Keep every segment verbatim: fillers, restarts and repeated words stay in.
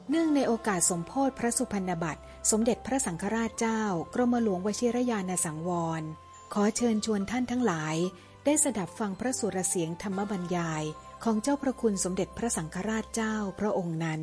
เนื่องในโอกาสสมโภชพระสุพรรณบัตรสมเด็จพระสังฆราชเจ้ากรมหลวงวชิรยานสังวรขอเชิญชวนท่านทั้งหลายได้สดับฟังพระสุรเสียงธรรมบรรยายของเจ้าพระคุณสมเด็จพระสังฆราชเจ้าพระองค์นั้น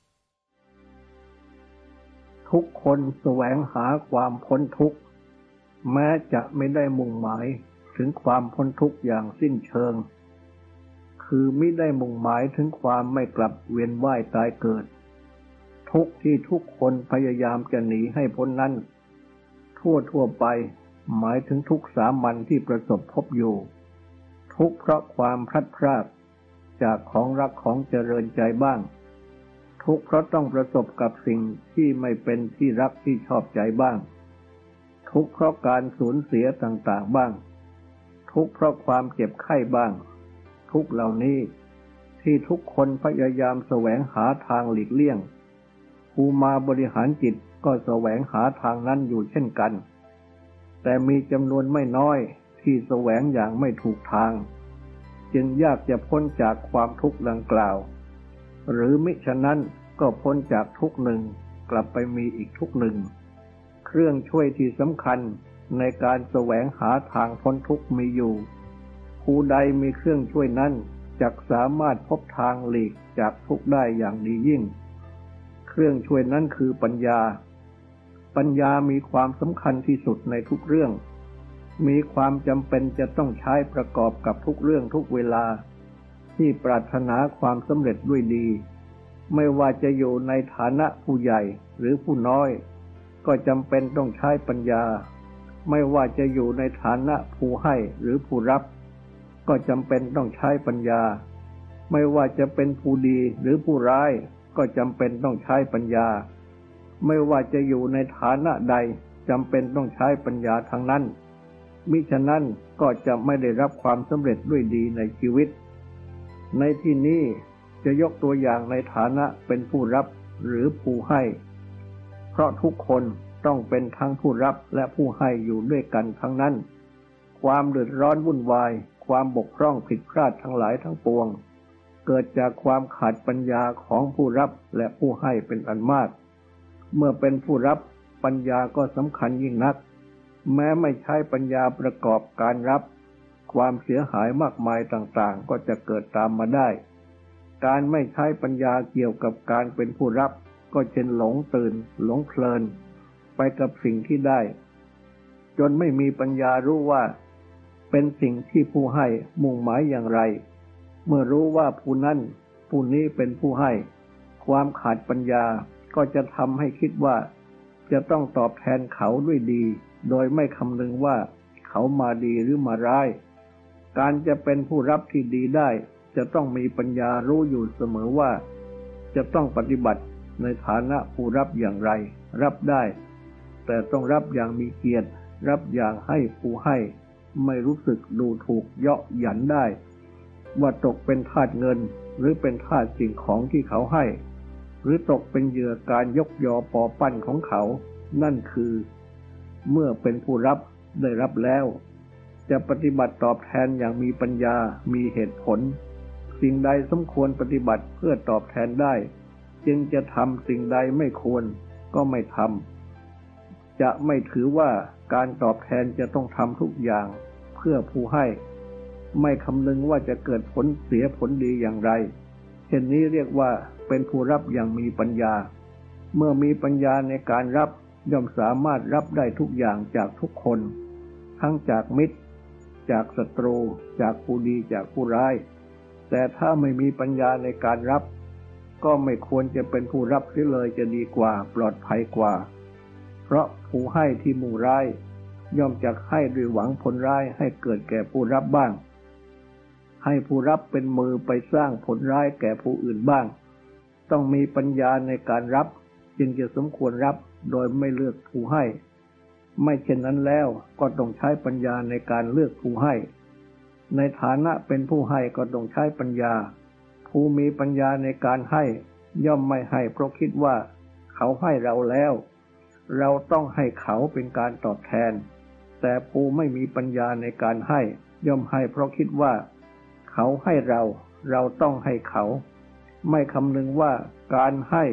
ทุกคนแสวงหาความพ้นทุกข์แม้จะไม่ได้มุ่งหมายถึงความพ้นทุกข์อย่างสิ้นเชิงคือมิได้มุ่งหมายถึงความไม่กลับเวียนว่ายตายเกิดทุกข์ที่ทุกคนพยายามจะหนีให้พ้นนั้นทั่วทั่วไปหมายถึงทุกข์สามัญที่ประสบพบอยู่ทุกข์เพราะความพลัดพรากจากของรักของเจริญใจบ้างทุกข์เพราะต้องประสบกับสิ่งที่ไม่เป็นที่รักที่ชอบใจบ้างทุกข์เพราะการสูญเสียต่างๆบ้างทุกข์เพราะความเจ็บไข้บ้างทุกข์เหล่านี้ที่ทุกคนพยายามแสวงหาทางหลีกเลี่ยงผู้มาบริหารจิตก็แสวงหาทางนั้นอยู่เช่นกันแต่มีจำนวนไม่น้อยที่แสวงอย่างไม่ถูกทางจึงยากจะพ้นจากความทุกข์ดังกล่าวหรือมิฉะนั้นก็พ้นจากทุกข์หนึ่งกลับไปมีอีกทุกข์หนึ่งเครื่องช่วยที่สำคัญในการแสวงหาทางพ้นทุกข์มีอยู่ผู้ใดมีเครื่องช่วยนั้นจักสามารถพบทางหลีกจากทุกข์ได้อย่างดียิ่งเครื่องช่วยนั้นคือปัญญาปัญญามีความสำคัญที่สุดในทุกเรื่องมีความจำเป็นจะต้องใช้ประกอบกับทุกเรื่องทุกเวลาที่ปรารถนาความสำเร็จด้วยดีไม่ว่าจะอยู่ในฐานะผู้ใหญ่หรือผู้น้อยก็จำเป็นต้องใช้ปัญญาไม่ว่าจะอยู่ในฐานะผู้ให้หรือผู้รับก็จำเป็นต้องใช้ปัญญาไม่ว่าจะเป็นผู้ดีหรือผู้ร้ายก็จำเป็นต้องใช้ปัญญาไม่ว่าจะอยู่ในฐานะใดจำเป็นต้องใช้ปัญญาทั้งนั้นมิฉะนั้นก็จะไม่ได้รับความสำเร็จด้วยดีในชีวิตในที่นี้จะยกตัวอย่างในฐานะเป็นผู้รับหรือผู้ให้เพราะทุกคนต้องเป็นทั้งผู้รับและผู้ให้อยู่ด้วยกันทั้งนั้นความเดือดร้อนวุ่นวายความบกพร่องผิดพลาดทั้งหลายทั้งปวงเกิดจากความขาดปัญญาของผู้รับและผู้ให้เป็นอันมากเมื่อเป็นผู้รับปัญญาก็สำคัญยิ่งนักแม้ไม่ใช้ปัญญาประกอบการรับความเสียหายมากมายต่างๆก็จะเกิดตามมาได้การไม่ใช้ปัญญาเกี่ยวกับการเป็นผู้รับก็เช่นหลงตื่นหลงเพลินไปกับสิ่งที่ได้จนไม่มีปัญญารู้ว่าเป็นสิ่งที่ผู้ให้มุ่งหมายอย่างไรเมื่อรู้ว่าผู้นั้นผู้นี้เป็นผู้ให้ความขาดปัญญาก็จะทำให้คิดว่าจะต้องตอบแทนเขาด้วยดีโดยไม่คำนึงว่าเขามาดีหรือมาร้ายการจะเป็นผู้รับที่ดีได้จะต้องมีปัญญารู้อยู่เสมอว่าจะต้องปฏิบัติในฐานะผู้รับอย่างไรรับได้แต่ต้องรับอย่างมีเกียรติรับอย่างให้ผู้ให้ไม่รู้สึกดูถูกเยาะหยันได้ว่าตกเป็นทาสเงินหรือเป็นทาสสิ่งของที่เขาให้หรือตกเป็นเหยื่อการยกยอปอปั้นของเขานั่นคือเมื่อเป็นผู้รับได้รับแล้วจะปฏิบัติตอบแทนอย่างมีปัญญามีเหตุผลสิ่งใดสมควรปฏิบัติเพื่อตอบแทนได้จึงจะทำสิ่งใดไม่ควรก็ไม่ทำจะไม่ถือว่าการตอบแทนจะต้องทำทุกอย่างเพื่อผู้ให้ไม่คำนึงว่าจะเกิดผลเสียผลดีอย่างไรเช่นนี้เรียกว่าเป็นผู้รับอย่างมีปัญญาเมื่อมีปัญญาในการรับย่อมสามารถรับได้ทุกอย่างจากทุกคนทั้งจากมิตรจากศัตรูจากผู้ดีจากผู้ร้ายแต่ถ้าไม่มีปัญญาในการรับก็ไม่ควรจะเป็นผู้รับเสียเลยจะดีกว่าปลอดภัยกว่าเพราะผู้ให้ที่มุ่งร้ายย่อมจะให้ด้วยหวังผลร้ายให้เกิดแก่ผู้รับบ้างให้ผู้รับเป็นมือไปสร้างผลร้ายแก่ผู้อื่นบ้างต้องมีปัญญาในการรับจึงจะสมควรรับโดยไม่เลือกผู้ให้ไม่เช่นนั้นแล้วก็ต้องใช้ปัญญาในการเลือกผู้ให้ในฐานะเป็นผู้ให้ก็ต้องใช้ปัญญาผู้มีปัญญาในการให้ย่อมไม่ให้เพราะคิดว่าเขาให้เราแล้วเราต้องให้เขาเป็นการตอบแทนแต่ผู้ไม่มีปัญญาในการให้ย่อมให้เพราะคิดว่าเขาให้เราเราต้องให้เขาไม่คำนึงว่าการให้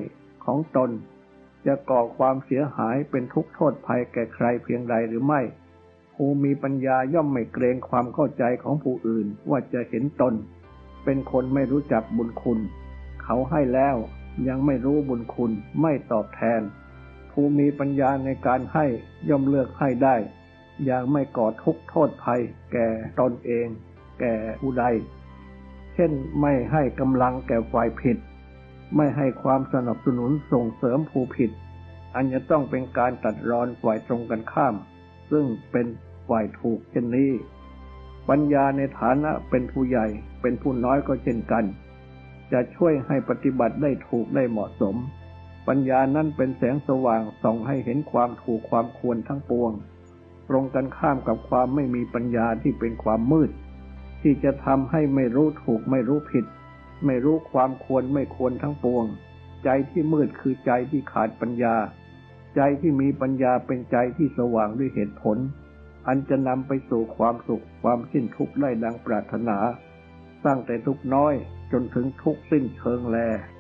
ของตนจะก่อความเสียหายเป็นทุกข์โทษภัยแก่ใครเพียงใดหรือไม่ผู้มีปัญญาย่อมไม่เกรงความเข้าใจของผู้อื่นว่าจะเห็นตนเป็นคนไม่รู้จักบุญคุณเขาให้แล้วยังไม่รู้บุญคุณไม่ตอบแทนผู้มีปัญญาในการให้ย่อมเลือกให้ได้อย่างไม่ก่อทุกข์โทษภัยแก่ตนเองแก่ผู้ใดเช่นไม่ให้กำลังแก่ฝ่ายผิดไม่ให้ความสนับสนุนส่งเสริมผู้ผิดอันจะต้องเป็นการตัดรอนฝ่ายตรงกันข้ามซึ่งเป็นฝ่ายถูกเช่นนี้ปัญญาในฐานะเป็นผู้ใหญ่เป็นผู้น้อยก็เช่นกันจะช่วยให้ปฏิบัติได้ถูกได้เหมาะสมปัญญานั้นเป็นแสงสว่างส่องให้เห็นความถูกความควรทั้งปวงตรงกันข้ามกับความไม่มีปัญญาที่เป็นความมืดที่จะทำให้ไม่รู้ถูกไม่รู้ผิดไม่รู้ความควรไม่ควรทั้งปวงใจที่มืดคือใจที่ขาดปัญญาใจที่มีปัญญาเป็นใจที่สว่างด้วยเหตุผลอันจะนำไปสู่ความสุขความสิ้นทุกข์ได้ดังปรารถนาตั้งแต่ทุกข์น้อยจนถึงทุกข์สิ้นเชิงแล